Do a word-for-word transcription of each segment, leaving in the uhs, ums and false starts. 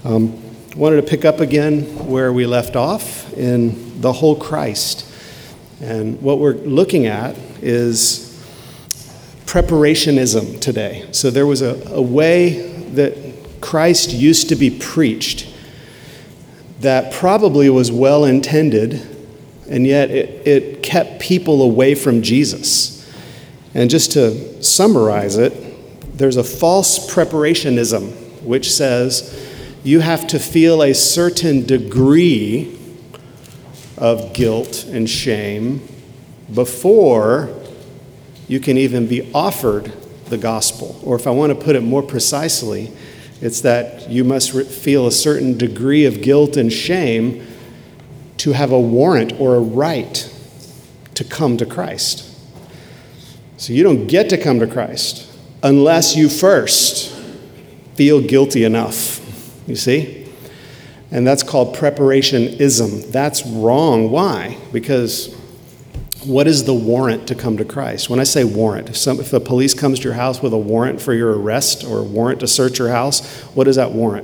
Um, wanted to pick up again where we left off in the whole Christ. And what we're looking at is preparationism today. So there was a, a way that Christ used to be preached that probably was well intended, and yet it, it kept people away from Jesus. And just to summarize it, there's a false preparationism which says you have to feel a certain degree of guilt and shame before you can even be offered the gospel. Or if I want to put it more precisely, it's that you must re- feel a certain degree of guilt and shame to have a warrant or a right to come to Christ. So you don't get to come to Christ unless you first feel guilty enough, you see? And that's called preparationism. That's wrong. Why? Because what is the warrant to come to Christ? When I say warrant, if, some, if the police comes to your house with a warrant for your arrest or a warrant to search your house, what is that warrant?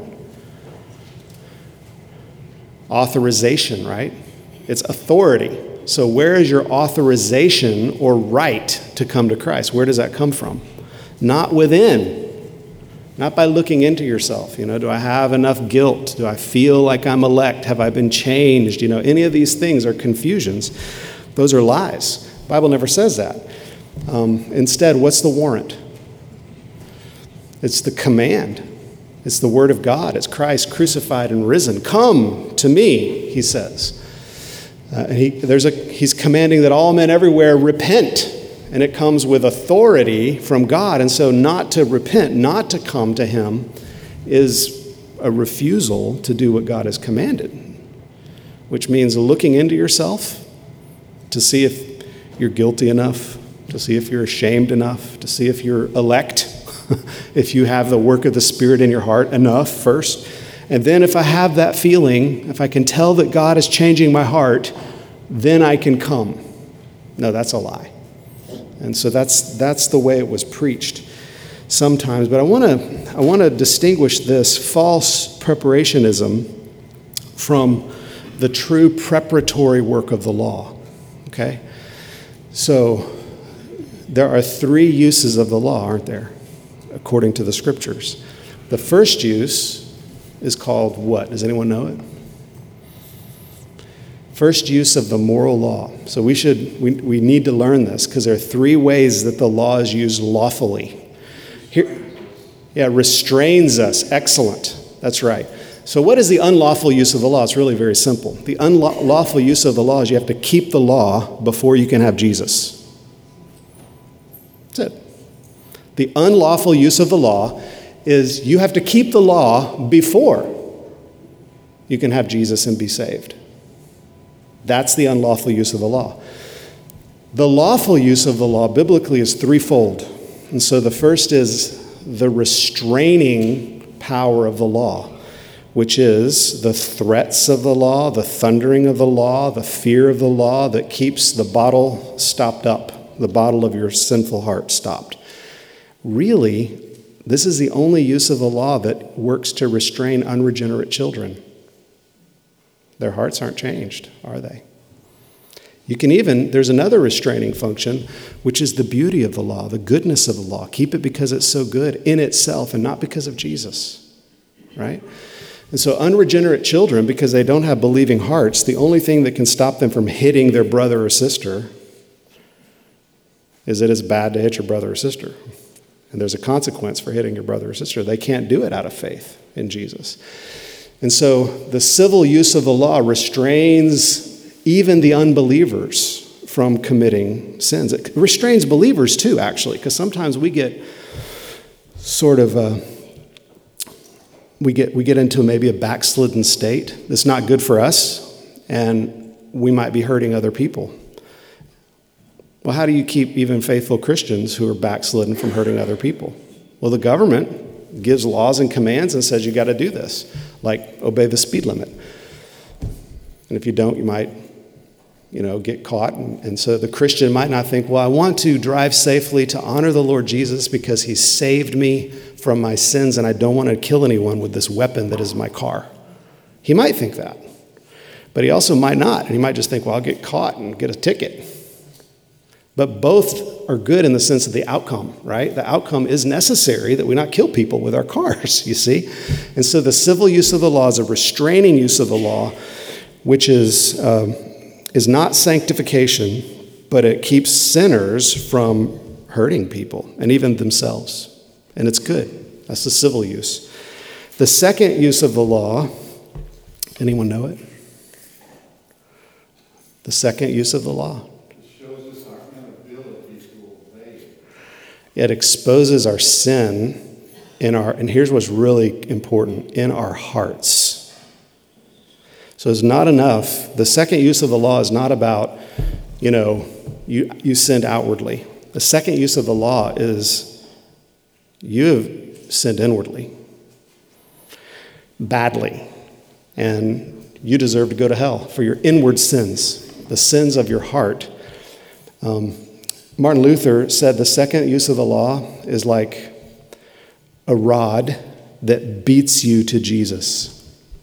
Authorization, right? It's authority. So where is your authorization or right to come to Christ? Where does that come from? Not within. Not by looking into yourself. You know, do I have enough guilt? Do I feel like I'm elect? Have I been changed? You know, any of these things are confusions. Those are lies. The Bible never says that. Um, instead, what's the warrant? It's the command. It's the word of God. It's Christ crucified and risen. Come to me, he says. Uh, and he, there's a, he's commanding that all men everywhere repent. And it comes with authority from God. And so not to repent, not to come to him, is a refusal to do what God has commanded, which means looking into yourself to see if you're guilty enough, to see if you're ashamed enough, to see if you're elect, if you have the work of the Spirit in your heart enough first. And then if I have that feeling, if I can tell that God is changing my heart, then I can come. No, that's a lie. And so that's that's the way it was preached sometimes. But I want to I want to distinguish this false preparationism from the true preparatory work of the law. Okay? So there are three uses of the law, aren't there? According to the scriptures. The first use is called what? Does anyone know it? First use of the moral law. So we should we, we need to learn this because there are three ways that the law is used lawfully. Here, yeah, restrains us. Excellent. That's right. So what is the unlawful use of the law? It's really very simple. The unlawful use of the law is you have to keep the law before you can have Jesus. That's it. The unlawful use of the law is you have to keep the law before you can have Jesus and be saved. That's the unlawful use of the law. The lawful use of the law biblically is threefold. And so the first is the restraining power of the law, which is the threats of the law, the thundering of the law, the fear of the law that keeps the bottle stopped up, the bottle of your sinful heart stopped. Really, this is the only use of the law that works to restrain unregenerate children. Their hearts aren't changed, are they? You can even, there's another restraining function, which is the beauty of the law, the goodness of the law. Keep it because it's so good in itself and not because of Jesus, right? And so unregenerate children, because they don't have believing hearts, the only thing that can stop them from hitting their brother or sister is that it's bad to hit your brother or sister. And there's a consequence for hitting your brother or sister. They can't do it out of faith in Jesus. And so the civil use of the law restrains even the unbelievers from committing sins. It restrains believers too, actually, because sometimes we get sort of a, we get we get into maybe a backslidden state that's not good for us, and we might be hurting other people. Well, how do you keep even faithful Christians who are backslidden from hurting other people? Well, the government gives laws and commands and says you got to do this, like obey the speed limit. And if you don't, you might, you know, get caught. And, and so the Christian might not think, well, I want to drive safely to honor the Lord Jesus because he saved me from my sins, and I don't want to kill anyone with this weapon that is my car. He might think that. But he also might not. And he might just think, well, I'll get caught and get a ticket. But both are good in the sense of the outcome, right? The outcome is necessary that we not kill people with our cars, you see? And so the civil use of the law is a restraining use of the law, which is, um, is not sanctification, but it keeps sinners from hurting people and even themselves. And it's good. That's the civil use. The second use of the law, anyone know it? The second use of the law. It shows us our inability to obey. It exposes our sin in our, and here's what's really important, in our hearts. So it's not enough. The second use of the law is not about, you know, you, you sinned outwardly. The second use of the law is you have sinned inwardly, badly, and you deserve to go to hell for your inward sins. The sins of your heart. Um, Martin Luther said the second use of the law is like a rod that beats you to Jesus.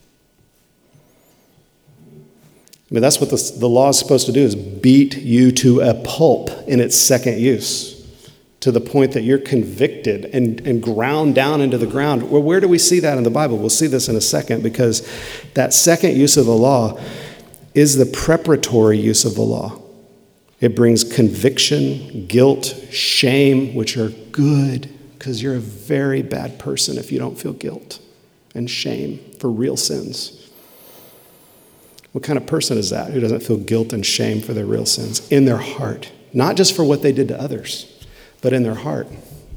I mean, that's what the, the law is supposed to do, is beat you to a pulp in its second use, to the point that you're convicted and, and ground down into the ground. Well, where do we see that in the Bible? We'll see this in a second, because that second use of the law is the preparatory use of the law. It brings conviction, guilt, shame, which are good, because you're a very bad person if you don't feel guilt and shame for real sins. What kind of person is that who doesn't feel guilt and shame for their real sins in their heart? Not just for what they did to others, but in their heart.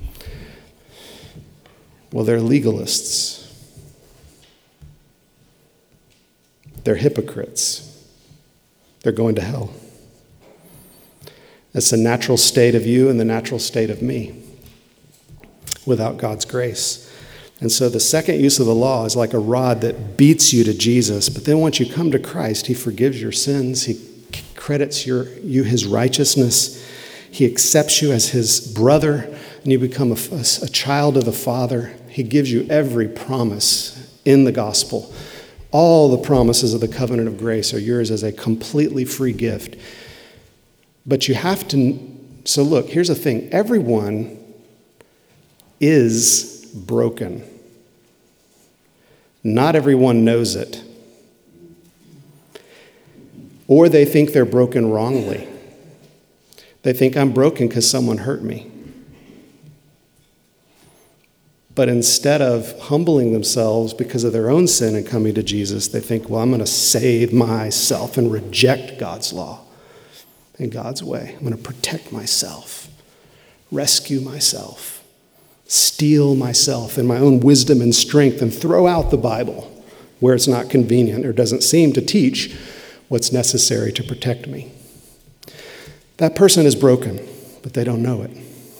Well, they're legalists. They're hypocrites. They're going to hell. That's the natural state of you and the natural state of me without God's grace. And so the second use of the law is like a rod that beats you to Jesus. But then once you come to Christ, he forgives your sins. He credits your, you his righteousness. He accepts you as his brother, and you become a, a, a child of the Father. He gives you every promise in the gospel. All the promises of the covenant of grace are yours as a completely free gift. But you have to, so look, here's the thing. Everyone is broken. Not everyone knows it. Or they think they're broken wrongly. They think I'm broken because someone hurt me. But instead of humbling themselves because of their own sin and coming to Jesus, they think, well, I'm going to save myself and reject God's law and God's way. I'm going to protect myself, rescue myself, steal myself in my own wisdom and strength, and throw out the Bible where it's not convenient or doesn't seem to teach what's necessary to protect me. That person is broken, but they don't know it.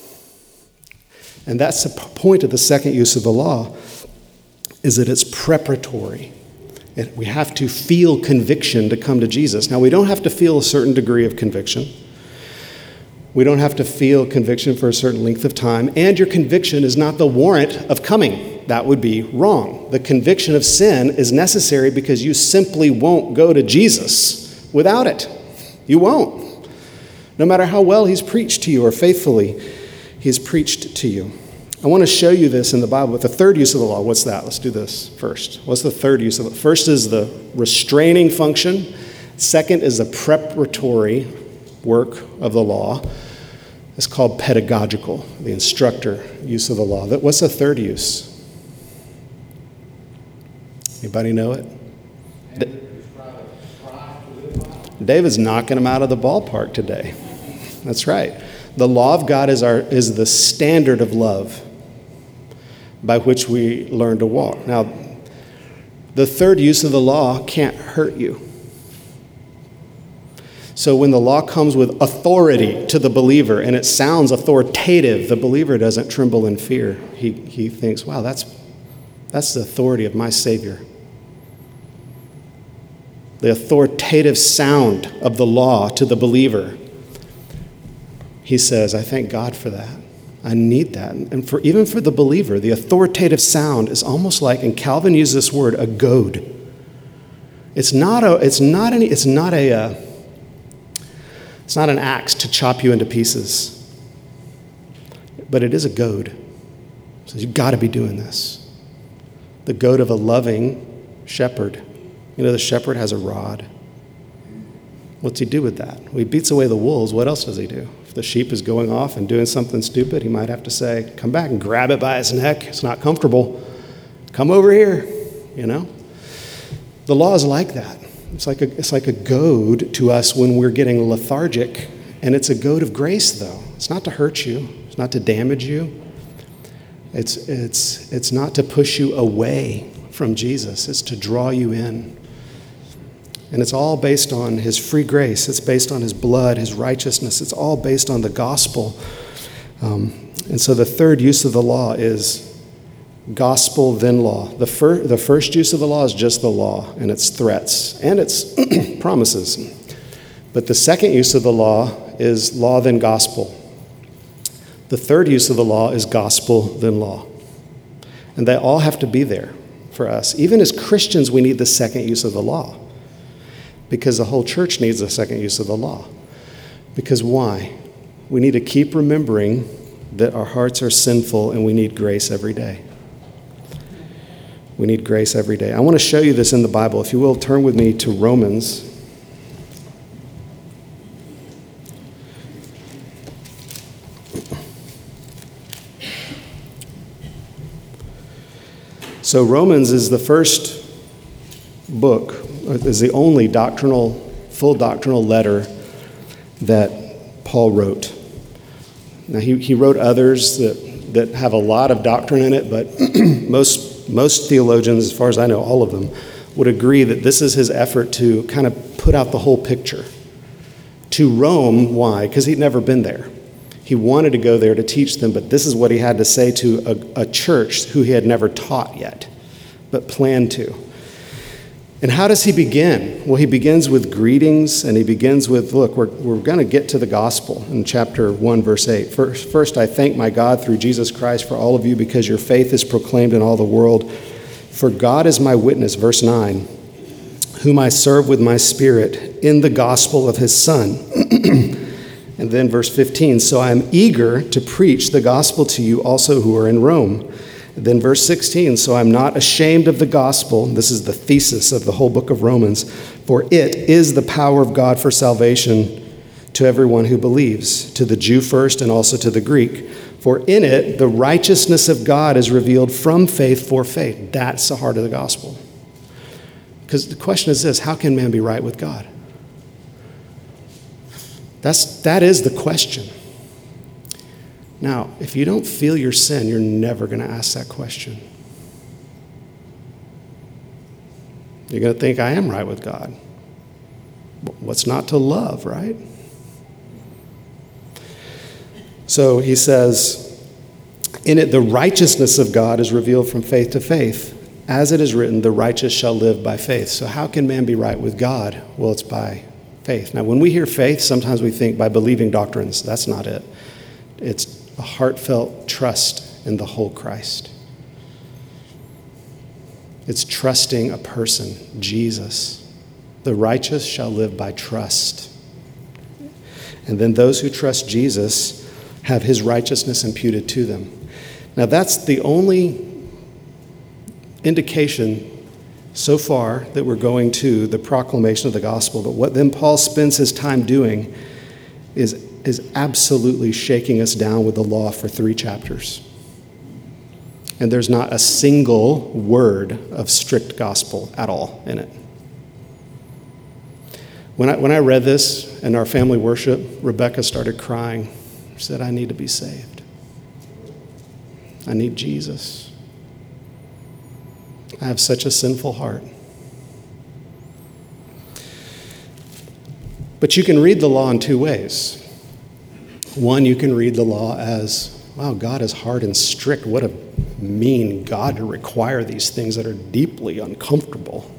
And that's the point of the second use of the law, is that it's preparatory. It, we have to feel conviction to come to Jesus. Now, we don't have to feel a certain degree of conviction. We don't have to feel conviction for a certain length of time. And your conviction is not the warrant of coming. That would be wrong. The conviction of sin is necessary because you simply won't go to Jesus without it. You won't. No matter how well he's preached to you or faithfully he's preached to you. I want to show you this in the Bible. But the third use of the law, what's that? Let's do this first. What's the third use of it? First is the restraining function. Second is the preparatory work of the law. It's called pedagogical, the instructor use of the law. What's the third use? Anybody know it? David's knocking him out of the ballpark today. That's right. The law of God is our is the standard of love by which we learn to walk. Now, the third use of the law can't hurt you. So when the law comes with authority to the believer and it sounds authoritative, the believer doesn't tremble in fear. He he thinks, wow, that's that's the authority of my Savior. The authoritative sound of the law to the believer. He says, I thank God for that. I need that. And for even for the believer, the authoritative sound is almost like, and Calvin used this word, a goad. It's not a, it's not any, it's not a, uh, it's not an axe to chop you into pieces, but it is a goad. So you've got to be doing this. The goad of a loving shepherd. You know, the shepherd has a rod. What's he do with that? Well, he beats away the wolves. What else does he do? If the sheep is going off and doing something stupid, he might have to say, come back and grab it by its neck. It's not comfortable. Come over here, you know? The law is like that. It's like a, it's like a goad to us when we're getting lethargic, and it's a goad of grace, though. It's not to hurt you. It's not to damage you. It's, it's, it's not to push you away from Jesus. It's to draw you in. And it's all based on his free grace. It's based on his blood, his righteousness. It's all based on the gospel. Um, and so the third use of the law is gospel, then law. The, fir- the first use of the law is just the law and its threats and its promises. But the second use of the law is law, then gospel. The third use of the law is gospel, then law. And they all have to be there for us. Even as Christians, we need the second use of the law, because the whole church needs the second use of the law. Because why? We need to keep remembering that our hearts are sinful and we need grace every day. We need grace every day. I want to show you this in the Bible. If you will, turn with me to Romans. So Romans is the first book, is the only doctrinal, full doctrinal letter that Paul wrote. Now, he, he wrote others that, that have a lot of doctrine in it, but most most theologians, as far as I know, all of them, would agree that this is his effort to kind of put out the whole picture. To Rome, why? Because he'd never been there. He wanted to go there to teach them, but this is what he had to say to a, a church who he had never taught yet, but planned to. And how does he begin? Well, he begins with greetings, and he begins with, look, we're, we're going to get to the gospel in chapter one, verse eight. First, first, I thank my God through Jesus Christ for all of you, because your faith is proclaimed in all the world. For God is my witness, verse nine, whom I serve with my spirit in the gospel of his Son. And then verse fifteen, so I am eager to preach the gospel to you also who are in Rome. Then verse sixteen, so I'm not ashamed of the gospel. This is the thesis of the whole book of Romans. For it is the power of God for salvation to everyone who believes, to the Jew first and also to the Greek. For in it, the righteousness of God is revealed from faith for faith. That's the heart of the gospel. Because the question is this, how can man be right with God? That's, that is the question. Now, if you don't feel your sin, you're never going to ask that question. You're going to think, I am right with God. What's not to love, right? So he says, in it the righteousness of God is revealed from faith to faith. As it is written, the righteous shall live by faith. So how can man be right with God? Well, it's by faith. Now, when we hear faith, sometimes we think by believing doctrines. That's not it. It's a heartfelt trust in the whole Christ. It's trusting a person, Jesus. The righteous shall live by trust. And then those who trust Jesus have his righteousness imputed to them. Now that's the only indication so far that we're going to the proclamation of the gospel. But what then Paul spends his time doing is, is absolutely shaking us down with the law for three chapters. And there's not a single word of strict gospel at all in it. When I, when I read this in our family worship, Rebecca started crying. She said, I need to be saved. I need Jesus. I have such a sinful heart. But you can read the law in two ways. One, you can read the law as, wow, God is hard and strict. What a mean God to require these things that are deeply uncomfortable.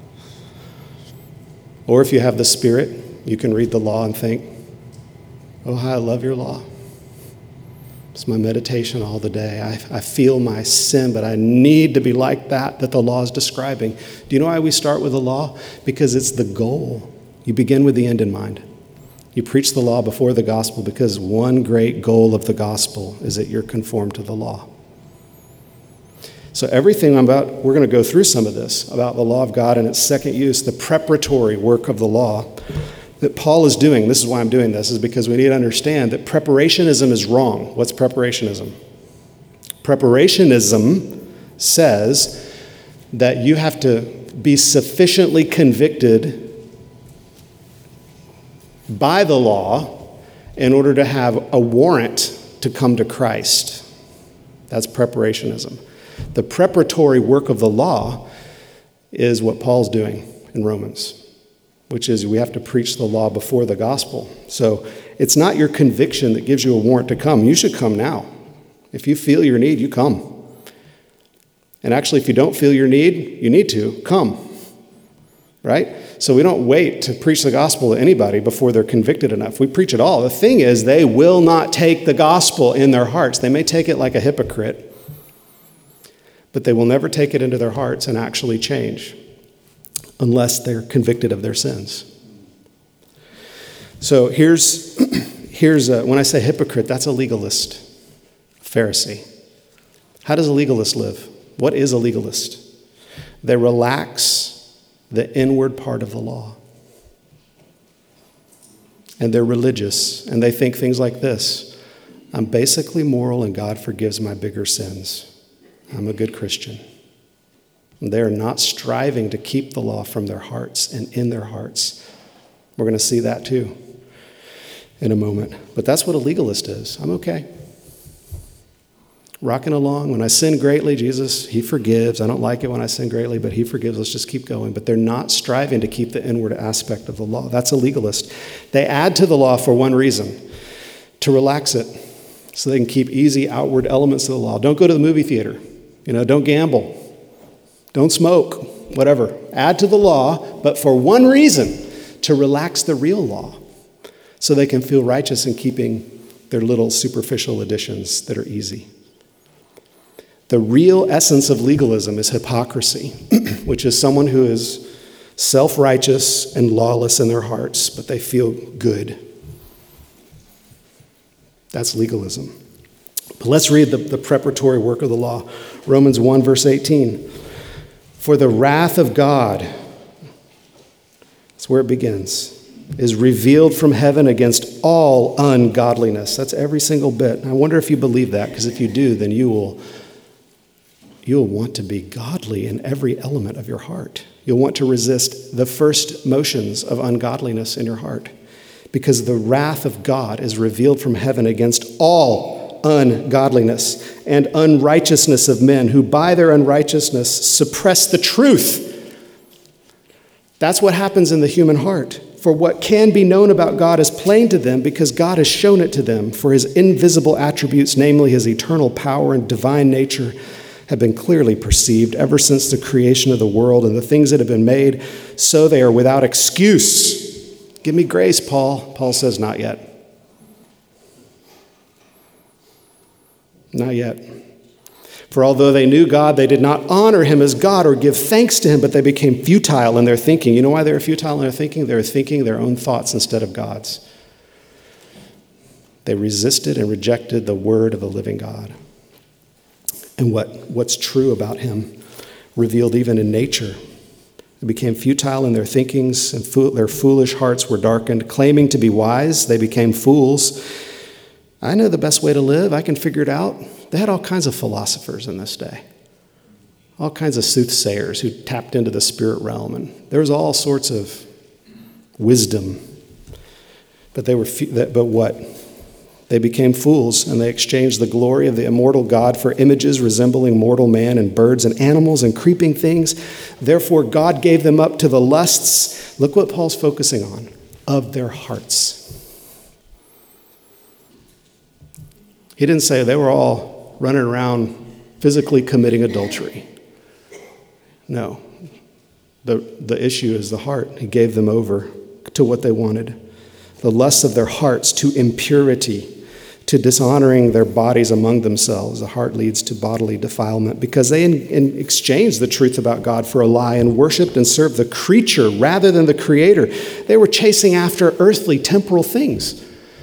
Or if you have the Spirit, you can read the law and think, oh, how I love your law. It's my meditation all the day. I, I feel my sin, but I need to be like that that the law is describing. Do you know why we start with the law? Because it's the goal. You begin with the end in mind. You preach the law before the gospel because one great goal of the gospel is that you're conformed to the law. So everything I'm about, we're going to go through some of this about the law of God and its second use, the preparatory work of the law that Paul is doing. This is why I'm doing this, is because we need to understand that preparationism is wrong. What's preparationism? Preparationism says that you have to be sufficiently convicted by the law in order to have a warrant to come to Christ. That's preparationism. The preparatory work of the law is what Paul's doing in Romans, which is we have to preach the law before the gospel. So it's not your conviction that gives you a warrant to come. You should come now. If you feel your need, you come. And actually, if you don't feel your need, you need to come, right? So we don't wait to preach the gospel to anybody before they're convicted enough. We preach it all. The thing is, they will not take the gospel in their hearts. They may take it like a hypocrite, but they will never take it into their hearts and actually change unless they're convicted of their sins. So here's, here's a, when I say hypocrite, that's a legalist, Pharisee. How does a legalist live? What is a legalist? They relax the inward part of the law. And they're religious, and they think things like this: I'm basically moral and God forgives my bigger sins. I'm a good Christian. They're not striving to keep the law from their hearts and in their hearts. We're going to see that too in a moment. But that's what a legalist is. I'm okay. Rocking along. When I sin greatly, Jesus, he forgives. I don't like it when I sin greatly, but he forgives. Let's just keep going. But they're not striving to keep the inward aspect of the law. That's a legalist. They add to the law for one reason: to relax it, so they can keep easy outward elements of the law. Don't go to the movie theater. You know, don't gamble. Don't smoke, whatever. Add to the law, but for one reason: to relax the real law so they can feel righteous in keeping their little superficial additions that are easy. The real essence of legalism is hypocrisy, which is someone who is self-righteous and lawless in their hearts, but they feel good. That's legalism. But let's read the, the preparatory work of the law. Romans one, verse eighteen. For the wrath of God, that's where it begins, is revealed from heaven against all ungodliness. That's every single bit. I wonder if you believe that, because if you do, then you will, you'll want to be godly in every element of your heart. You'll want to resist the first motions of ungodliness in your heart, because the wrath of God is revealed from heaven against all ungodliness and unrighteousness of men who by their unrighteousness suppress the truth. That's what happens in the human heart. For what can be known about God is plain to them because God has shown it to them. For his invisible attributes, namely his eternal power and divine nature, have been clearly perceived ever since the creation of the world and the things that have been made, so they are without excuse. Give me grace, Paul. Paul says, not yet. Not yet. For although they knew God, they did not honor him as God or give thanks to him, but they became futile in their thinking. You know why they were futile in their thinking? They were thinking their own thoughts instead of God's. They resisted and rejected the word of the living God. And what, what's true about him revealed even in nature. They became futile in their thinkings, and fool, their foolish hearts were darkened. Claiming to be wise, they became fools. I know the best way to live. I can figure it out. They had all kinds of philosophers in this day, all kinds of soothsayers who tapped into the spirit realm, and there was all sorts of wisdom. But they were, but what? They became fools, and they exchanged the glory of the immortal God for images resembling mortal man and birds and animals and creeping things. Therefore, God gave them up to the lusts. Look what Paul's focusing on, of their hearts. He didn't say they were all running around physically committing adultery. No. The, the issue is the heart. He gave them over to what they wanted. The lusts of their hearts to impurity, to dishonoring their bodies among themselves. The heart leads to bodily defilement because they in, in exchanged the truth about God for a lie and worshiped and served the creature rather than the Creator. They were chasing after earthly, temporal things.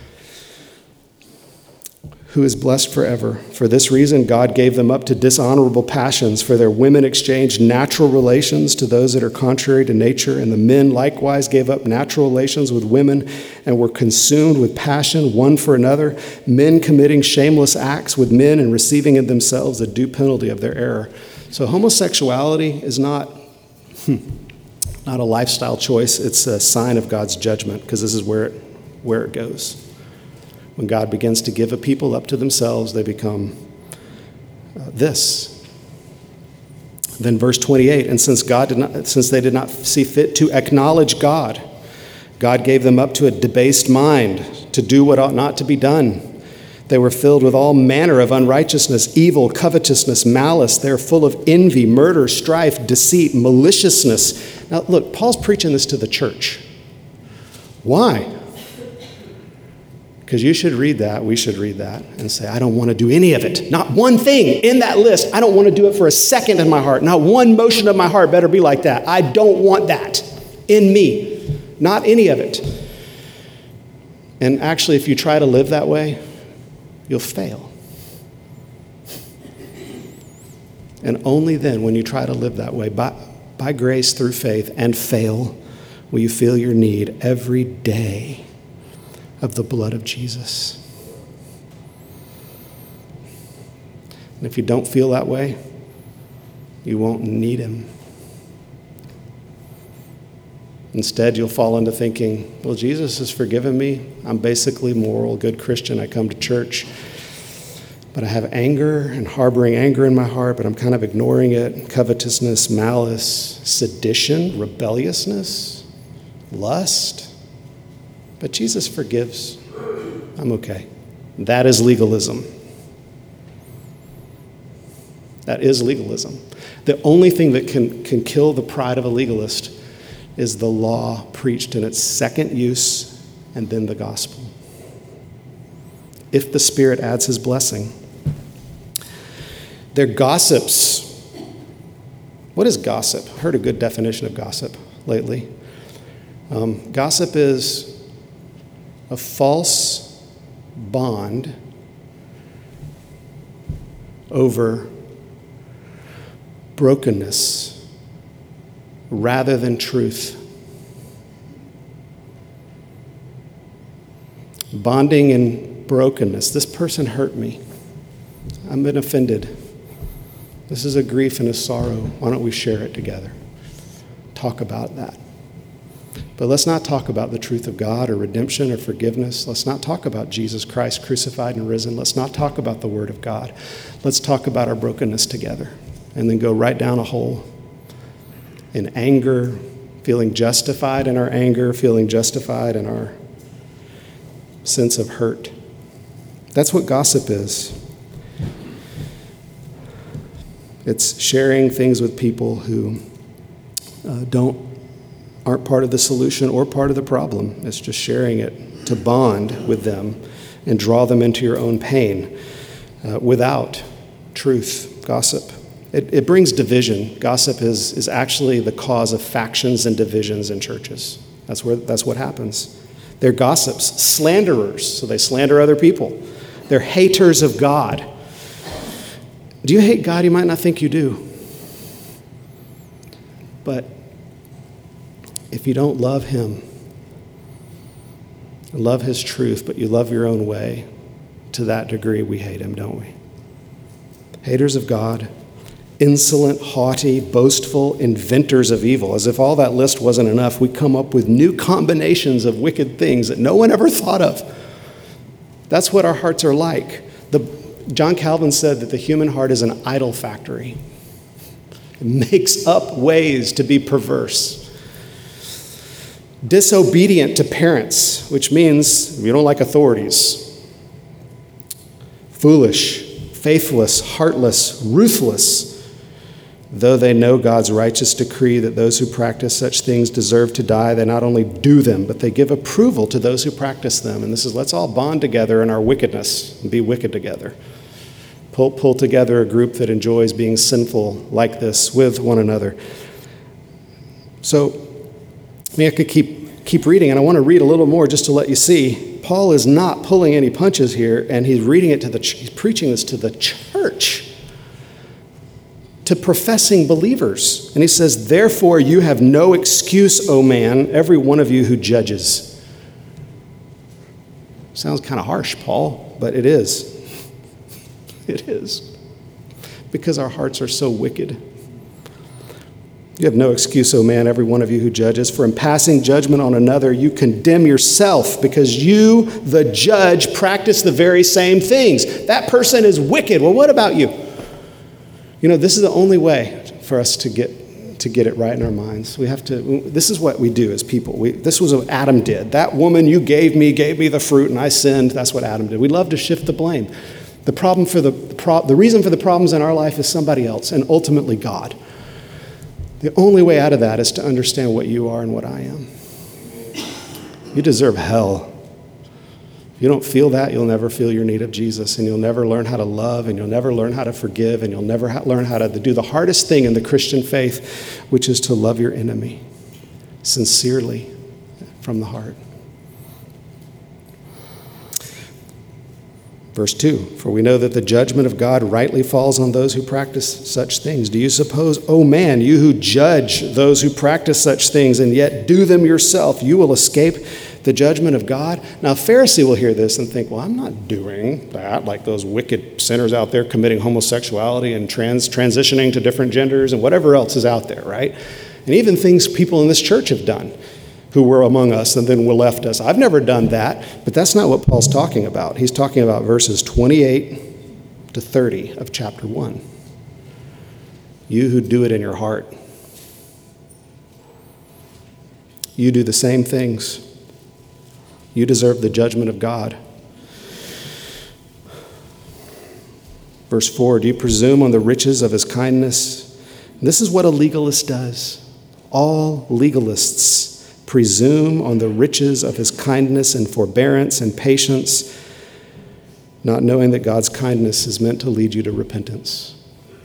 Who is blessed forever. For this reason, God gave them up to dishonorable passions, for their women exchanged natural relations to those that are contrary to nature, and the men likewise gave up natural relations with women and were consumed with passion one for another, men committing shameless acts with men and receiving in themselves the due penalty of their error. So homosexuality is not, hmm, not a lifestyle choice. It's a sign of God's judgment, because this is where it, where it goes. When God begins to give a people up to themselves, they become uh, this. Then verse twenty-eight, and since God did not, since they did not see fit to acknowledge God, God gave them up to a debased mind to do what ought not to be done. They were filled with all manner of unrighteousness, evil, covetousness, malice. They are full of envy, murder, strife, deceit, maliciousness. Now look, Paul's preaching this to the church. Why? Because you should read that, we should read that, and say, I don't want to do any of it. Not one thing in that list. I don't want to do it for a second in my heart. Not one motion of my heart better be like that. I don't want that in me. Not any of it. And actually, if you try to live that way, you'll fail. And only then, when you try to live that way, by, by grace through faith, and fail, will you feel your need every day of the blood of Jesus. And if you don't feel that way, you won't need him. Instead, you'll fall into thinking, well, Jesus has forgiven me. I'm basically a moral, good Christian. I come to church. But I have anger and harboring anger in my heart, but I'm kind of ignoring it. Covetousness, malice, sedition, rebelliousness, lust. But Jesus forgives. I'm okay. That is legalism. That is legalism. The only thing that can, can kill the pride of a legalist is the law preached in its second use and then the gospel. If the Spirit adds his blessing. They're gossips. What is gossip? I heard a good definition of gossip lately. Um, gossip is a false bond over brokenness rather than truth. Bonding in brokenness. This person hurt me. I've been offended. This is a grief and a sorrow. Why don't we share it together? Talk about that. But let's not talk about the truth of God or redemption or forgiveness. Let's not talk about Jesus Christ crucified and risen. Let's not talk about the Word of God. Let's talk about our brokenness together and then go right down a hole in anger, feeling justified in our anger, feeling justified in our sense of hurt. That's what gossip is. It's sharing things with people who uh, don't aren't part of the solution or part of the problem. It's just sharing it to bond with them and draw them into your own pain uh, without truth, gossip. It, it brings division. Gossip is, is actually the cause of factions and divisions in churches. That's where that's what happens. They're gossips, slanderers, so they slander other people. They're haters of God. Do you hate God? You might not think you do. But if you don't love him, love his truth, but you love your own way, to that degree we hate him, don't we? Haters of God, insolent, haughty, boastful, inventors of evil. As if all that list wasn't enough, we come up with new combinations of wicked things that no one ever thought of. That's what our hearts are like. The, John Calvin said that the human heart is an idol factory. It makes up ways to be perverse. Disobedient to parents, which means you don't like authorities. Foolish, faithless, heartless, ruthless. Though they know God's righteous decree that those who practice such things deserve to die, they not only do them, but they give approval to those who practice them. And this is, let's all bond together in our wickedness and be wicked together. Pull, pull together a group that enjoys being sinful like this with one another. So, I mean, I could keep, keep reading, and I want to read a little more just to let you see. Paul is not pulling any punches here, and he's reading it to the, he's preaching this to the church, to professing believers. And he says, therefore you have no excuse, O man, every one of you who judges. Sounds kind of harsh, Paul, but it is. It is. Because our hearts are so wicked. You have no excuse, O man, every one of you who judges, for in passing judgment on another, you condemn yourself, because you, the judge, practice the very same things. That person is wicked. Well, what about you? You know, this is the only way for us to get to get it right in our minds. We have to, this is what we do as people. We, this was what Adam did. That woman you gave me, gave me the fruit, and I sinned. That's what Adam did. We love to shift the blame. The problem for the, the, pro, the reason for the problems in our life is somebody else, and ultimately God. The only way out of that is to understand what you are and what I am. You deserve hell. If you don't feel that, you'll never feel your need of Jesus, and you'll never learn how to love, and you'll never learn how to forgive, and you'll never ha- learn how to do the hardest thing in the Christian faith, which is to love your enemy sincerely from the heart. Verse two, for we know that the judgment of God rightly falls on those who practice such things. Do you suppose, oh man, you who judge those who practice such things and yet do them yourself, you will escape the judgment of God? Now, a Pharisee will hear this and think, well, I'm not doing that like those wicked sinners out there committing homosexuality and trans transitioning to different genders and whatever else is out there, right? And even things people in this church have done who were among us and then were left us. I've never done that, but that's not what Paul's talking about. He's talking about verses twenty-eight to thirty of chapter one. You who do it in your heart. You do the same things. You deserve the judgment of God. Verse four, do you presume on the riches of his kindness? This is what a legalist does. All legalists presume on the riches of his kindness and forbearance and patience, not knowing that God's kindness is meant to lead you to repentance.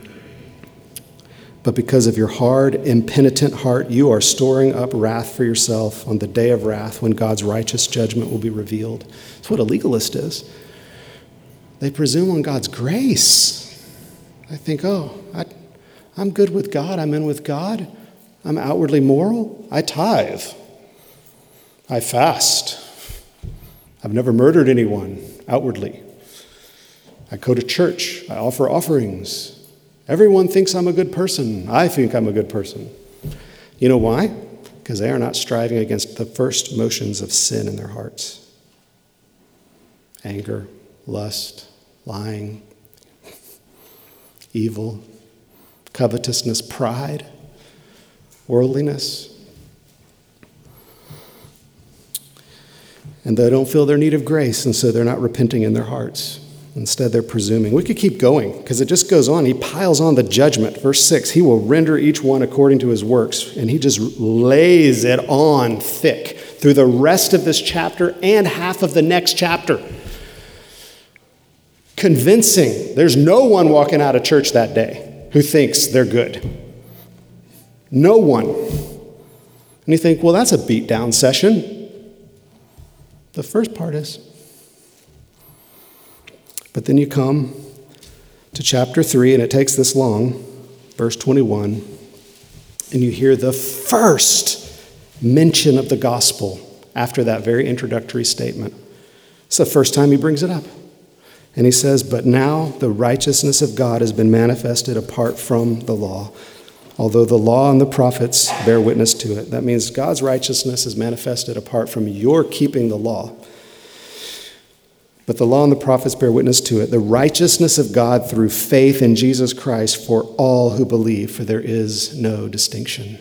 But because of your hard, impenitent heart, you are storing up wrath for yourself on the day of wrath when God's righteous judgment will be revealed. That's what a legalist is. They presume on God's grace. They think, oh, I, I'm good with God. I'm in with God. I'm outwardly moral. I tithe. I fast. I've never murdered anyone outwardly. I go to church. I offer offerings. Everyone thinks I'm a good person. I think I'm a good person. You know why? Because they are not striving against the first motions of sin in their hearts. Anger, lust, lying, evil, covetousness, pride, worldliness. And they don't feel their need of grace, and so they're not repenting in their hearts. Instead, they're presuming. We could keep going, because it just goes on. He piles on the judgment. Verse six, he will render each one according to his works. And he just lays it on thick through the rest of this chapter and half of the next chapter. Convincing. There's no one walking out of church that day who thinks they're good. No one. And you think, well, that's a beat down session. The first part is. But then you come to chapter three, and it takes this long, verse twenty-one, and you hear the first mention of the gospel after that very introductory statement. It's the first time he brings it up. And he says, but now the righteousness of God has been manifested apart from the law, although the law and the prophets bear witness to it. That means God's righteousness is manifested apart from your keeping the law. But the law and the prophets bear witness to it, the righteousness of God through faith in Jesus Christ for all who believe, for there is no distinction.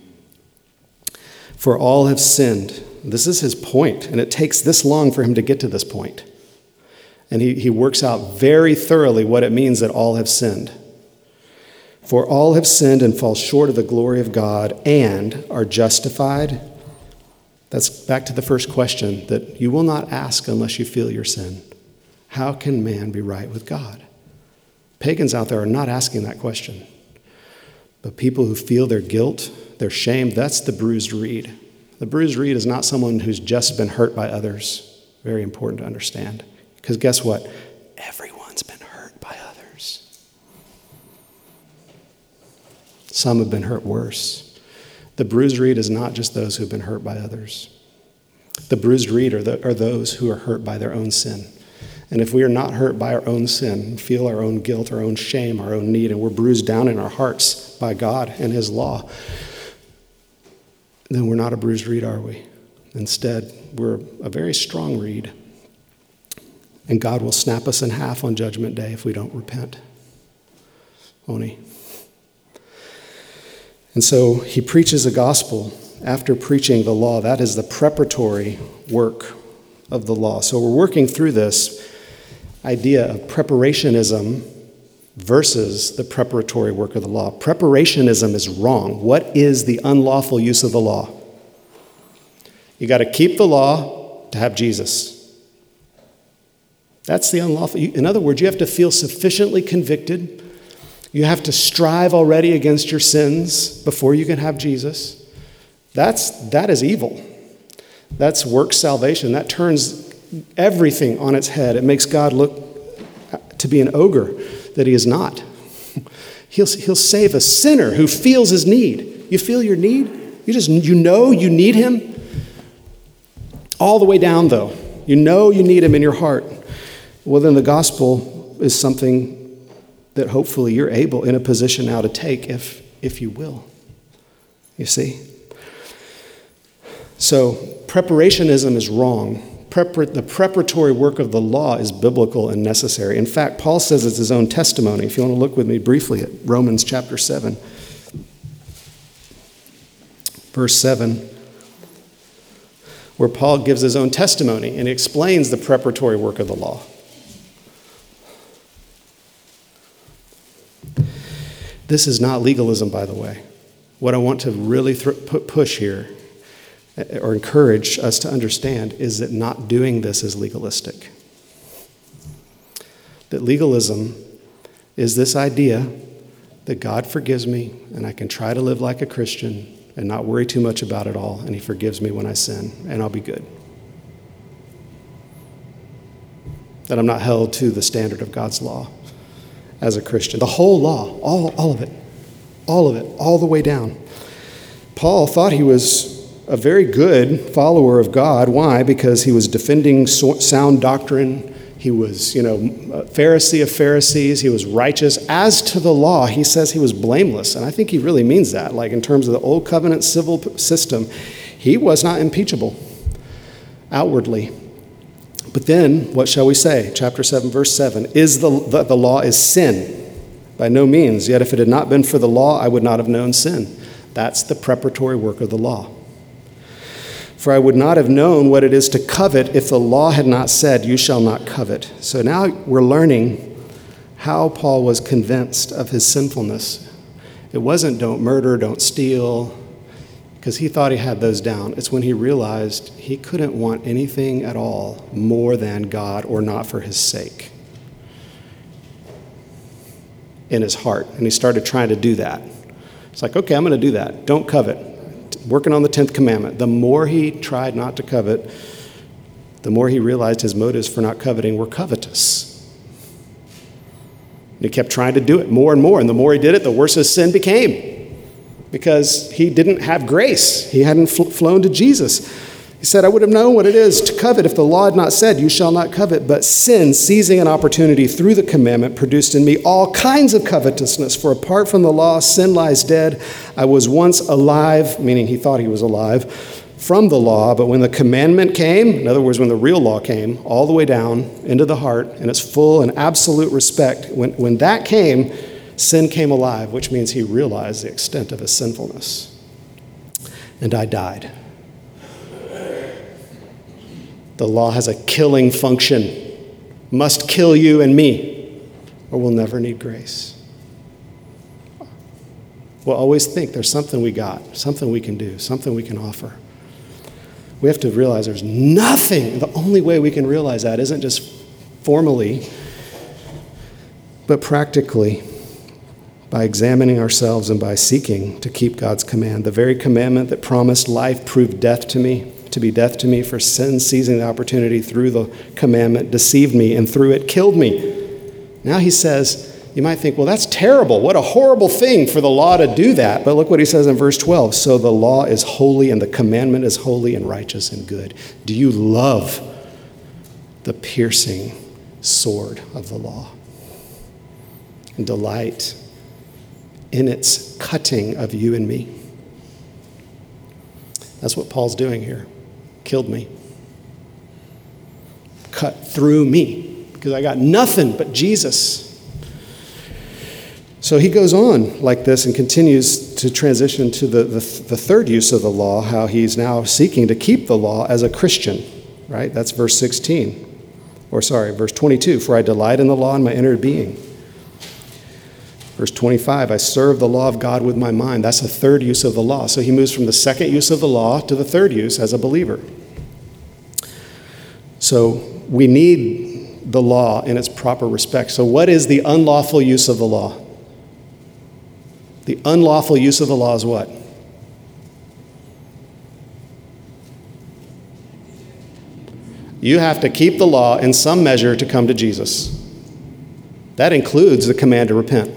For all have sinned. This is his point, and it takes this long for him to get to this point. And he, he works out very thoroughly what it means that all have sinned. For all have sinned and fall short of the glory of God and are justified. That's back to the first question that you will not ask unless you feel your sin. How can man be right with God? Pagans out there are not asking that question. But people who feel their guilt, their shame, that's the bruised reed. The bruised reed is not someone who's just been hurt by others. Very important to understand. Because guess what? Everyone's been hurt by others. Some have been hurt worse. The bruised reed is not just those who've been hurt by others. The bruised reed are, the, are those who are hurt by their own sin. And if we are not hurt by our own sin, feel our own guilt, our own shame, our own need, and we're bruised down in our hearts by God and his law, then we're not a bruised reed, are we? Instead, we're a very strong reed. And God will snap us in half on Judgment Day if we don't repent. Won't he? And so he preaches a gospel after preaching the law. That is the preparatory work of the law. So we're working through this idea of preparationism versus the preparatory work of the law. Preparationism is wrong. What is the unlawful use of the law? You got to keep the law to have Jesus. That's the unlawful. In other words, you have to feel sufficiently convicted. You have to strive already against your sins before you can have Jesus. That's, that is evil. That's work salvation. That turns everything on its head. It makes God look to be an ogre that he is not. He'll, he'll save a sinner who feels his need. You feel your need? You just, you know you need him? All the way down, though. You know you need him in your heart. Well, then the gospel is something that hopefully you're able, in a position now to take if, if you will. You see? So preparationism is wrong. Prepar- the preparatory work of the law is biblical and necessary. In fact, Paul says it's his own testimony. If you want to look with me briefly at Romans chapter seven, verse seven, where Paul gives his own testimony and explains the preparatory work of the law. This is not legalism, by the way. What I want to really th- push here or encourage us to understand is that not doing this is legalistic. That legalism is this idea that God forgives me and I can try to live like a Christian and not worry too much about it all, and he forgives me when I sin, and I'll be good. That I'm not held to the standard of God's law as a Christian. The whole law, all, all of it, all of it, all the way down. Paul thought he was a very good follower of God. Why? Because he was defending sound doctrine. He was, you know, a Pharisee of Pharisees. He was righteous. As to the law, he says he was blameless. And I think he really means that. Like in terms of the old covenant civil system, he was not impeachable outwardly. But then, what shall we say? Chapter seven, verse seven, is the, the, the law is sin? By no means. Yet if it had not been for the law, I would not have known sin. That's the preparatory work of the law. For I would not have known what it is to covet if the law had not said, you shall not covet. So now we're learning how Paul was convinced of his sinfulness. It wasn't don't murder, don't steal, because he thought he had those down. It's when he realized he couldn't want anything at all more than God or not for his sake in his heart. And he started trying to do that. It's like, okay, I'm going to do that. Don't covet. Working on the tenth commandment. The more he tried not to covet, the more he realized his motives for not coveting were covetous. And he kept trying to do it more and more. And the more he did it, the worse his sin became. Because he didn't have grace. He hadn't fl- flown to Jesus. He said, I would have known what it is to covet if the law had not said, you shall not covet. But sin, seizing an opportunity through the commandment, produced in me all kinds of covetousness. For apart from the law, sin lies dead. I was once alive, meaning he thought he was alive, from the law. But when the commandment came, in other words, when the real law came, all the way down into the heart, in its full and absolute respect, when, when that came, sin came alive, which means he realized the extent of his sinfulness. And I died. The law has a killing function. Must kill you and me, or we'll never need grace. We'll always think there's something we got, something we can do, something we can offer. We have to realize there's nothing. The only way we can realize that isn't just formally, but practically, by examining ourselves and by seeking to keep God's command. The very commandment that promised life proved death to me, to be death to me, for sin seizing the opportunity through the commandment deceived me and through it killed me. Now he says, you might think, well, that's terrible. What a horrible thing for the law to do that. But look what he says in verse twelve. So the law is holy and the commandment is holy and righteous and good. Do you love the piercing sword of the law and delight in its cutting of you and me? That's what Paul's doing here. Killed me. Cut through me because I got nothing but Jesus. So he goes on like this and continues to transition to the, the, the third use of the law, how he's now seeking to keep the law as a Christian, right? That's verse sixteen. Or sorry, verse twenty-two. For I delight in the law in my inner being. Verse twenty-five, I serve the law of God with my mind. That's a third use of the law. So he moves from the second use of the law to the third use as a believer. So we need the law in its proper respect. So what is the unlawful use of the law? The unlawful use of the law is what? You have to keep the law in some measure to come to Jesus. That includes the command to repent.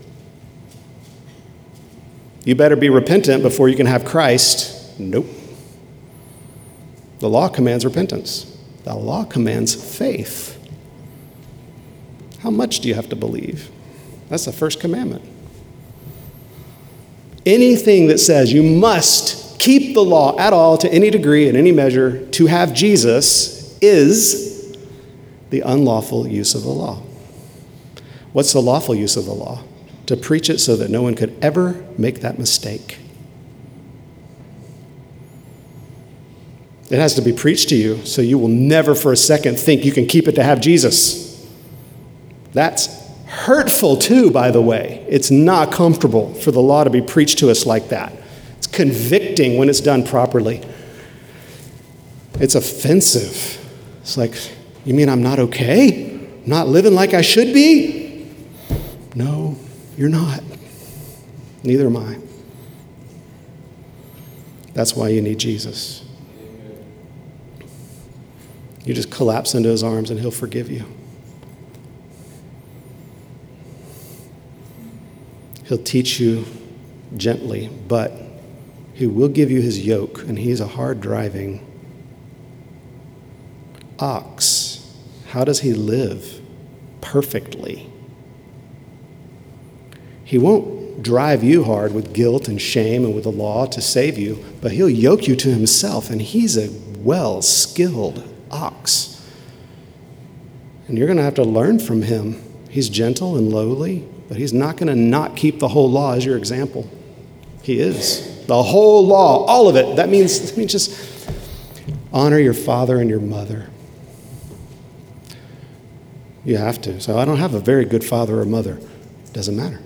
You better be repentant before you can have Christ. Nope. The law commands repentance. The law commands faith. How much do you have to believe? That's the first commandment. Anything that says you must keep the law at all, to any degree, in any measure, to have Jesus is the unlawful use of the law. What's the lawful use of the law? To preach it so that no one could ever make that mistake. It has to be preached to you so you will never for a second think you can keep it to have Jesus. That's hurtful too, by the way. It's not comfortable for the law to be preached to us like that. It's convicting when it's done properly. It's offensive. It's like, you mean I'm not okay? Not living like I should be? No, you're not. Neither am I. That's why you need Jesus. You just collapse into his arms and he'll forgive you. He'll teach you gently, but he will give you his yoke, and he's a hard-driving ox. How does he live? Perfectly. He won't drive you hard with guilt and shame and with the law to save you, but he'll yoke you to himself, and he's a well-skilled ox. And you're going to have to learn from him. He's gentle and lowly, but he's not going to not keep the whole law as your example. He is. The whole law, all of it. That means, that means just honor your father and your mother. You have to. So I don't have a very good father or mother. Doesn't matter.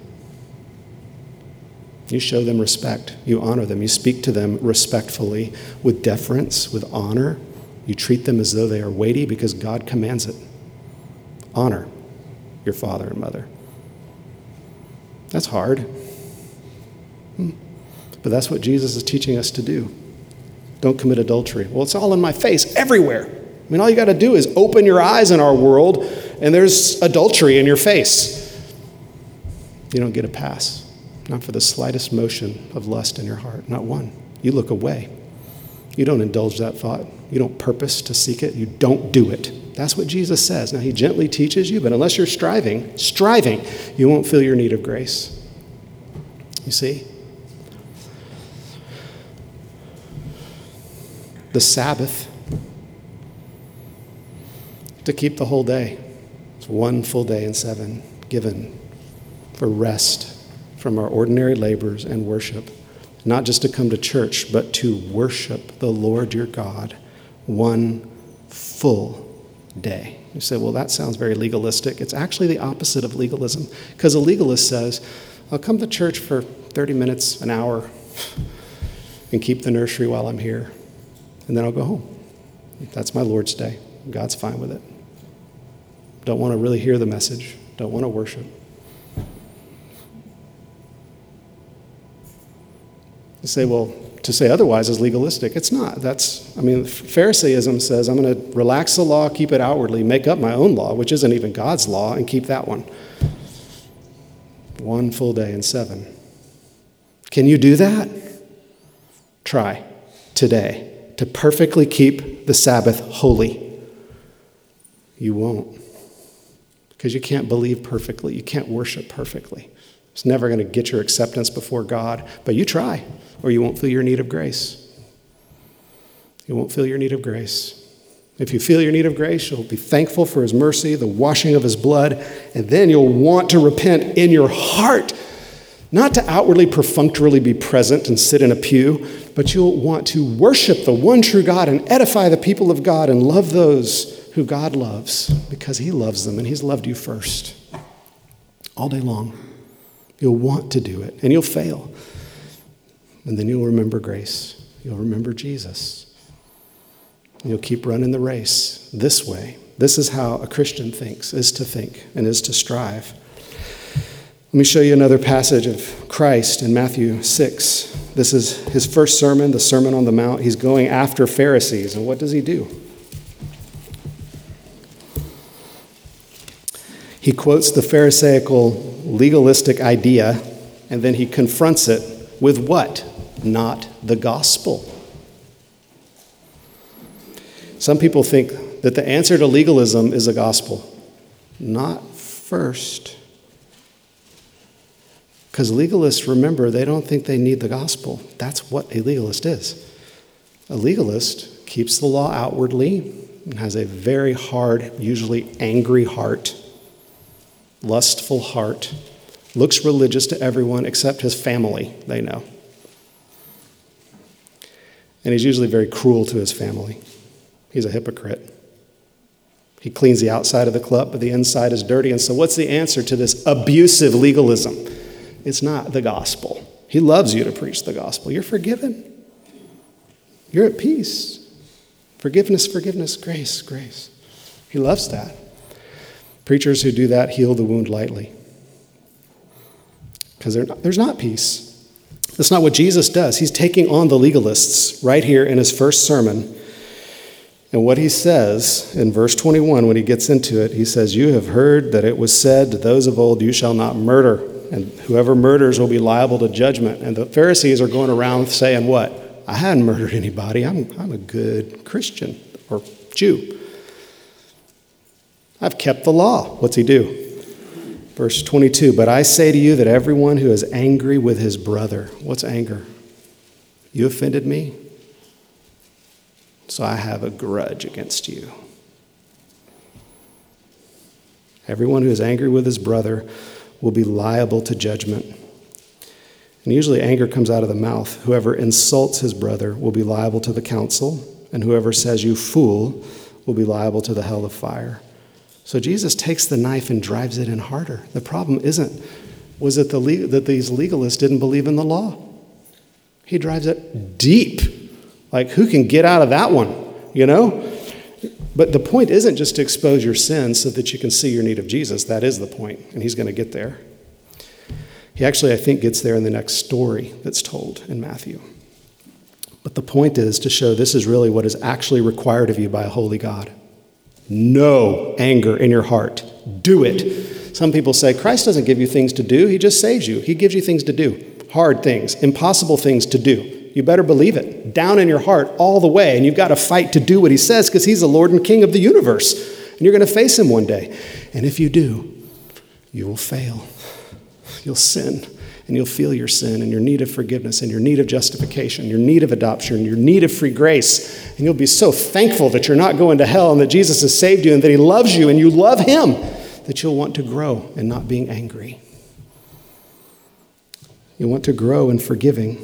You show them respect. You honor them. You speak to them respectfully, with deference, with honor. You treat them as though they are weighty because God commands it. Honor your father and mother. That's hard. Hmm. But that's what Jesus is teaching us to do. Don't commit adultery. Well, it's all in my face, everywhere. I mean, all you got to do is open your eyes in our world, and there's adultery in your face. You don't get a pass. Not for the slightest motion of lust in your heart. Not one. You look away. You don't indulge that thought. You don't purpose to seek it. You don't do it. That's what Jesus says. Now, he gently teaches you, but unless you're striving, striving, you won't feel your need of grace. You see? The Sabbath, to keep the whole day. It's one full day in seven given for rest from our ordinary labors and worship. Not just to come to church, but to worship the Lord your God one full day. You say, well, that sounds very legalistic. It's actually the opposite of legalism, because a legalist says, I'll come to church for thirty minutes, an hour, and keep the nursery while I'm here. And then I'll go home. That's my Lord's Day. God's fine with it. Don't want to really hear the message. Don't want to worship. You say, well, to say otherwise is legalistic. It's not. That's, I mean, Pharisaism says I'm going to relax the law, keep it outwardly, make up my own law, which isn't even God's law, and keep that one. One full day in seven. Can you do that? Try today to perfectly keep the Sabbath holy. You won't. Because you can't believe perfectly. You can't worship perfectly. It's never going to get your acceptance before God. But you try, or you won't feel your need of grace. You won't feel your need of grace. If you feel your need of grace, you'll be thankful for his mercy, the washing of his blood, and then you'll want to repent in your heart. Not to outwardly, perfunctorily be present and sit in a pew, but you'll want to worship the one true God and edify the people of God and love those who God loves because he loves them and he's loved you first. All day long. You'll want to do it and you'll fail. And then you'll remember grace. You'll remember Jesus. And you'll keep running the race this way. This is how a Christian thinks, is to think and is to strive. Let me show you another passage of Christ in Matthew six. This is his first sermon, the Sermon on the Mount. He's going after Pharisees. And what does he do? He quotes the Pharisaical legalistic idea, and then he confronts it with what? Not the gospel. Some people think that the answer to legalism is the gospel. Not first. Because legalists, remember, they don't think they need the gospel. That's what a legalist is. A legalist keeps the law outwardly and has a very hard, usually angry heart, lustful heart, looks religious to everyone except his family, they know. And he's usually very cruel to his family. He's a hypocrite. He cleans the outside of the cup, but the inside is dirty. And so what's the answer to this abusive legalism? It's not the gospel. He loves you to preach the gospel. You're forgiven. You're at peace. Forgiveness, forgiveness, grace, grace. He loves that. Preachers who do that heal the wound lightly. Because there's not peace. That's not what Jesus does. He's taking on the legalists right here in his first sermon. And what he says in verse twenty-one, when he gets into it, he says, "You have heard that it was said to those of old, you shall not murder. And whoever murders will be liable to judgment." And the Pharisees are going around saying what? I hadn't murdered anybody. I'm, I'm a good Christian or Jew. I've kept the law. What's he do? Verse twenty-two, "But I say to you that everyone who is angry with his brother," what's anger? You offended me, so I have a grudge against you. Everyone who is angry with his brother will be liable to judgment. And usually anger comes out of the mouth. Whoever insults his brother will be liable to the council, and whoever says you fool will be liable to the hell of fire. So Jesus takes the knife and drives it in harder. The problem isn't, was it the le- that these legalists didn't believe in the law? He drives it deep. Like, who can get out of that one, you know? But the point isn't just to expose your sins so that you can see your need of Jesus. That is the point, and he's going to get there. He actually, I think, gets there in the next story that's told in Matthew. But the point is to show this is really what is actually required of you by a holy God. No anger in your heart. Do it. Some people say, Christ doesn't give you things to do. He just saves you. He gives you things to do. Hard things, impossible things to do. You better believe it. Down in your heart all the way. And you've got to fight to do what he says because he's the Lord and King of the universe. And you're going to face him one day. And if you do, you will fail. You'll sin. And you'll feel your sin and your need of forgiveness and your need of justification, your need of adoption, your need of free grace. And you'll be so thankful that you're not going to hell and that Jesus has saved you and that he loves you and you love him that you'll want to grow in not being angry. You'll want to grow in forgiving.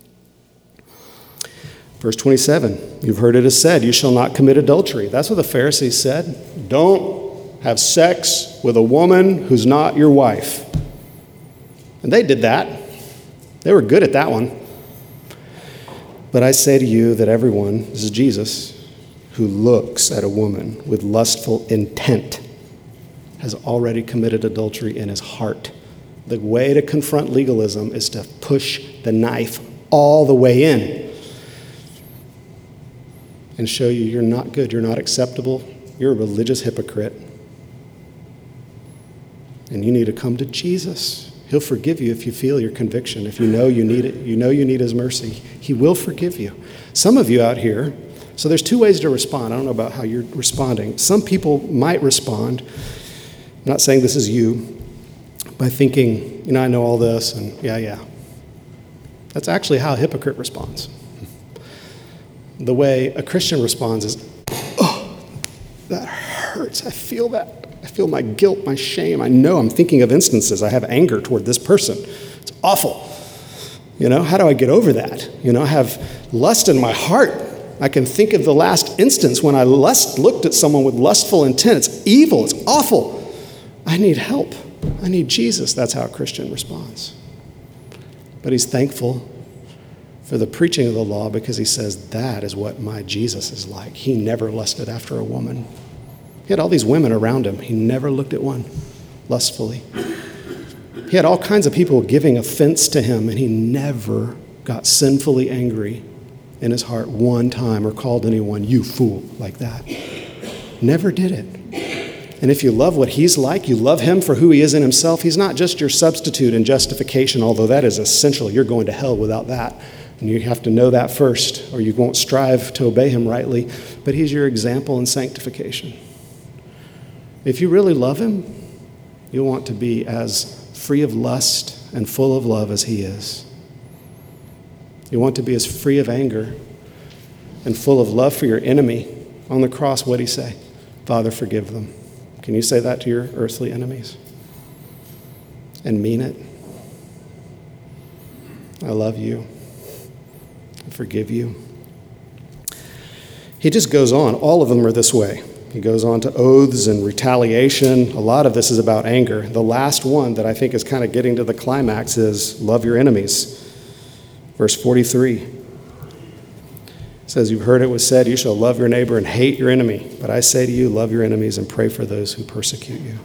Verse twenty-seven, you've heard it is said, you shall not commit adultery. That's what the Pharisees said. Don't have sex with a woman who's not your wife. And they did that. They were good at that one. But I say to you that everyone, this is Jesus, who looks at a woman with lustful intent has already committed adultery in his heart. The way to confront legalism is to push the knife all the way in and show you you're not good, you're not acceptable, you're a religious hypocrite. And you need to come to Jesus. He'll forgive you if you feel your conviction, if you know you need it, you know you need his mercy. He will forgive you. Some of you out here, so there's two ways to respond. I don't know about how you're responding. Some people might respond, I'm not saying this is you, by thinking, you know, I know all this, and yeah, yeah. That's actually how a hypocrite responds. The way a Christian responds is, oh, that hurts. I feel that. I feel my guilt, my shame. I know I'm thinking of instances. I have anger toward this person. It's awful. You know, how do I get over that? You know, I have lust in my heart. I can think of the last instance when I lust, looked at someone with lustful intent. It's evil. It's awful. I need help. I need Jesus. That's how a Christian responds. But he's thankful for the preaching of the law because he says that is what my Jesus is like. He never lusted after a woman. He had all these women around him. He never looked at one lustfully. He had all kinds of people giving offense to him, and he never got sinfully angry in his heart one time or called anyone, you fool, like that. Never did it. And if you love what he's like, you love him for who he is in himself, he's not just your substitute in justification, although that is essential. You're going to hell without that. And you have to know that first, or you won't strive to obey him rightly. But he's your example in sanctification. If you really love him, you'll want to be as free of lust and full of love as he is. You want to be as free of anger and full of love for your enemy. On the cross, what did he say? Father, forgive them. Can you say that to your earthly enemies? And mean it? I love you. I forgive you. He just goes on. All of them are this way. He goes on to oaths and retaliation. A lot of this is about anger. The last one that I think is kind of getting to the climax is love your enemies. Verse forty-three says, you've heard it was said, you shall love your neighbor and hate your enemy. But I say to you, love your enemies and pray for those who persecute you.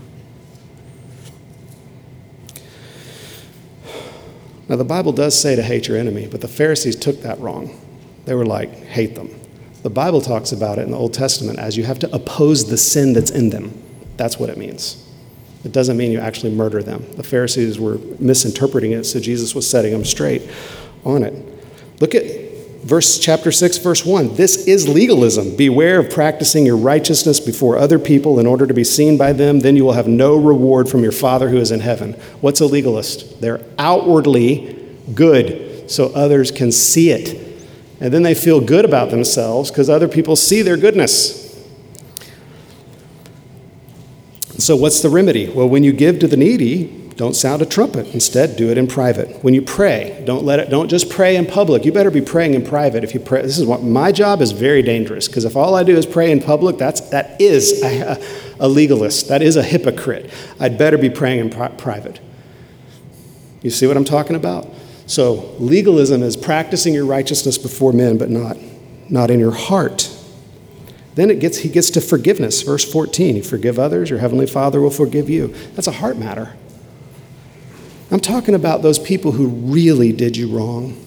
Now, the Bible does say to hate your enemy, but the Pharisees took that wrong. They were like, hate them. The Bible talks about it in the Old Testament as you have to oppose the sin that's in them. That's what it means. It doesn't mean you actually murder them. The Pharisees were misinterpreting it, so Jesus was setting them straight on it. Look at verse chapter six, verse one. This is legalism. Beware of practicing your righteousness before other people in order to be seen by them. Then you will have no reward from your Father who is in heaven. What's a legalist? They're outwardly good so others can see it. And then they feel good about themselves because other people see their goodness. So what's the remedy? Well, when you give to the needy, don't sound a trumpet. Instead, do it in private. When you pray, don't let it. Don't just pray in public. You better be praying in private. If you pray, this is what my job is very dangerous because if all I do is pray in public, that's that is a, a legalist. That is a hypocrite. I'd better be praying in pri- private. You see what I'm talking about? So legalism is practicing your righteousness before men, but not, not in your heart. Then it gets he gets to forgiveness. Verse fourteen, you forgive others, your heavenly Father will forgive you. That's a heart matter. I'm talking about those people who really did you wrong.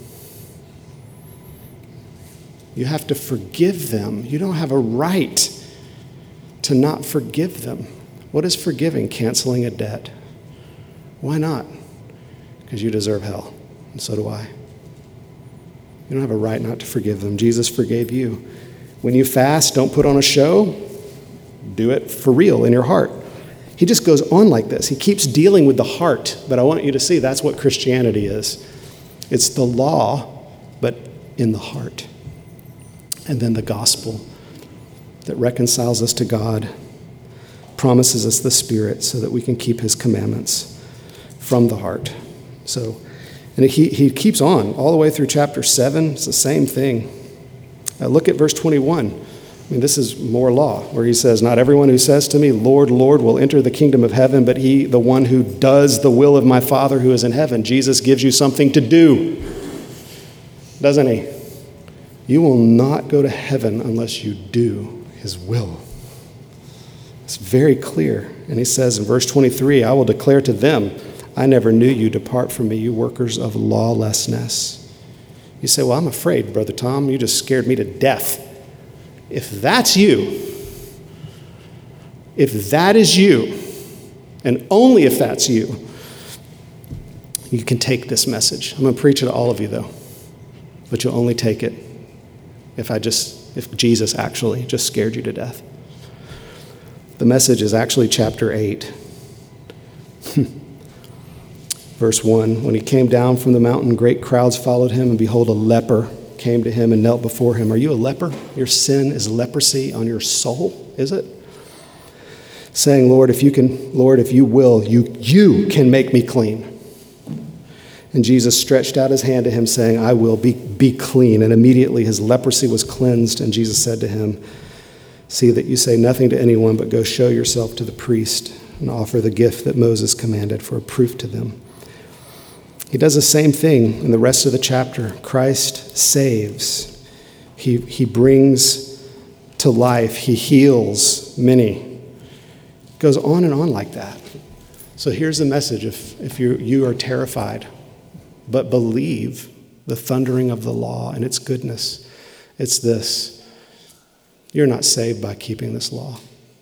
You have to forgive them. You don't have a right to not forgive them. What is forgiving? Canceling a debt. Why not? Because you deserve hell. And so do I. You don't have a right not to forgive them. Jesus forgave you. When you fast, don't put on a show. Do it for real in your heart. He just goes on like this. He keeps dealing with the heart. But I want you to see that's what Christianity is. It's the law, but in the heart. And then the gospel that reconciles us to God, promises us the Spirit so that we can keep his commandments from the heart. So, and he, he keeps on all the way through chapter seven. It's the same thing. Uh, look at verse twenty-one. I mean, this is more law, where he says, not everyone who says to me, Lord, Lord, will enter the kingdom of heaven, but he, the one who does the will of my Father who is in heaven. Jesus gives you something to do, doesn't he? You will not go to heaven unless you do his will. It's very clear. And he says in verse twenty-three, I will declare to them, I never knew you. Depart from me, you workers of lawlessness. You say, well, I'm afraid, Brother Tom. You just scared me to death. If that's you, if that is you, and only if that's you, you can take this message. I'm going to preach it to all of you, though. But you'll only take it if I just, if Jesus actually just scared you to death. The message is actually chapter eight. Verse one, when he came down from the mountain, great crowds followed him, and behold, a leper came to him and knelt before him. Are you a leper? Your sin is leprosy on your soul, is it? Saying, Lord, if you can, Lord, if you will, you, you can make me clean. And Jesus stretched out his hand to him, saying, I will be, be clean. And immediately his leprosy was cleansed. And Jesus said to him, see that you say nothing to anyone, but go show yourself to the priest and offer the gift that Moses commanded for a proof to them. He does the same thing in the rest of the chapter. Christ saves. He, he brings to life. He heals many. It goes on and on like that. So here's the message. If, if you, you are terrified, but believe the thundering of the law and its goodness, it's this. You're not saved by keeping this law.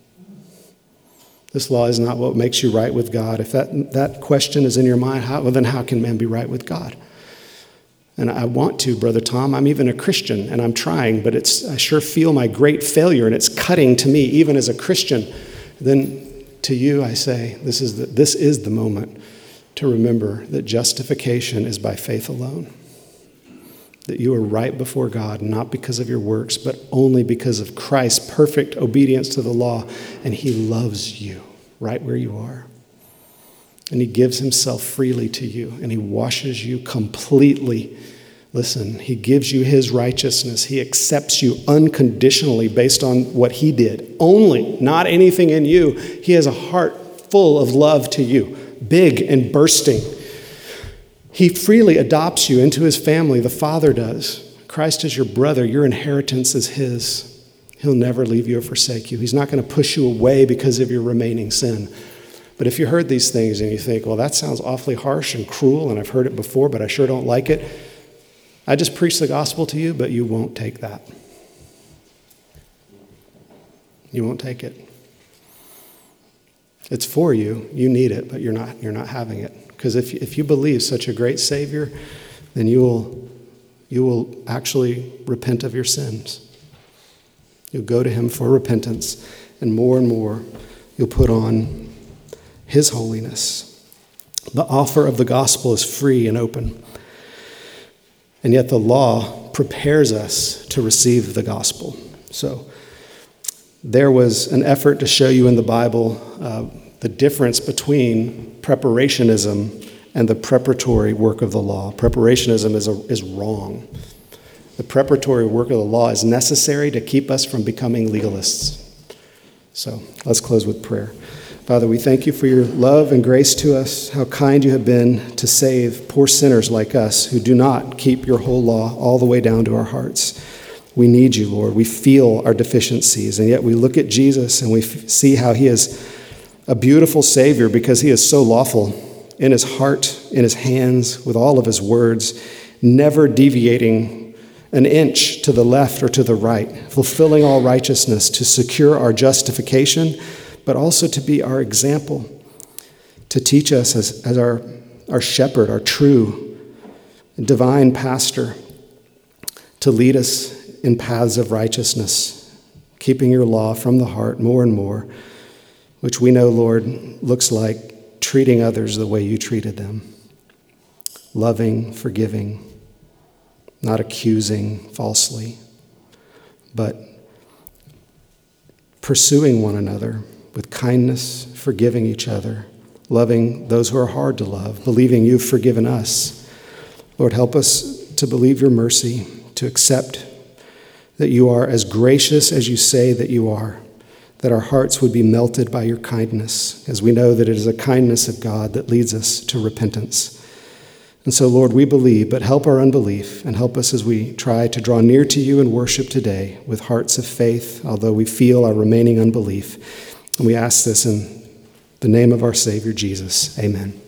This law is not what makes you right with God. If that, that question is in your mind, how, well, then how can man be right with God? And I want to, Brother Tom. I'm even a Christian, and I'm trying, but it's I sure feel my great failure, and it's cutting to me, even as a Christian. Then to you I say, this is the, this is the moment to remember that justification is by faith alone. That you are right before God, not because of your works, but only because of Christ's perfect obedience to the law. And he loves you right where you are. And he gives himself freely to you, and he washes you completely. Listen, he gives you his righteousness. He accepts you unconditionally based on what he did. Only, not anything in you. He has a heart full of love to you, big and bursting. He freely adopts you into his family. The Father does. Christ is your brother. Your inheritance is his. He'll never leave you or forsake you. He's not going to push you away because of your remaining sin. But if you heard these things and you think, well, that sounds awfully harsh and cruel, and I've heard it before, but I sure don't like it. I just preach the gospel to you, but you won't take that. You won't take it. It's for you. You need it, but you're not, you're not having it. Because if, if you believe such a great Savior, then you will, you will actually repent of your sins. You'll go to him for repentance, and more and more you'll put on his holiness. The offer of the gospel is free and open. And yet the law prepares us to receive the gospel. So there was an effort to show you in the Bible uh, the difference between preparationism and the preparatory work of the law. Preparationism is, a, is wrong. The preparatory work of the law is necessary to keep us from becoming legalists. So let's close with prayer. Father, we thank you for your love and grace to us, how kind you have been to save poor sinners like us who do not keep your whole law all the way down to our hearts. We need you, Lord. We feel our deficiencies, and yet we look at Jesus and we f- see how he is a beautiful Savior because he is so lawful in his heart, in his hands, with all of his words, never deviating an inch to the left or to the right, fulfilling all righteousness to secure our justification, but also to be our example, to teach us as, as our, our shepherd, our true divine pastor, to lead us in paths of righteousness, keeping your law from the heart more and more, which we know, Lord, looks like treating others the way you treated them. Loving, forgiving, not accusing falsely, but pursuing one another with kindness, forgiving each other, loving those who are hard to love, believing you've forgiven us. Lord, help us to believe your mercy, to accept that you are as gracious as you say that you are, that our hearts would be melted by your kindness, as we know that it is a kindness of God that leads us to repentance. And so, Lord, we believe, but help our unbelief and help us as we try to draw near to you and worship today with hearts of faith, although we feel our remaining unbelief. And we ask this in the name of our Savior, Jesus. Amen.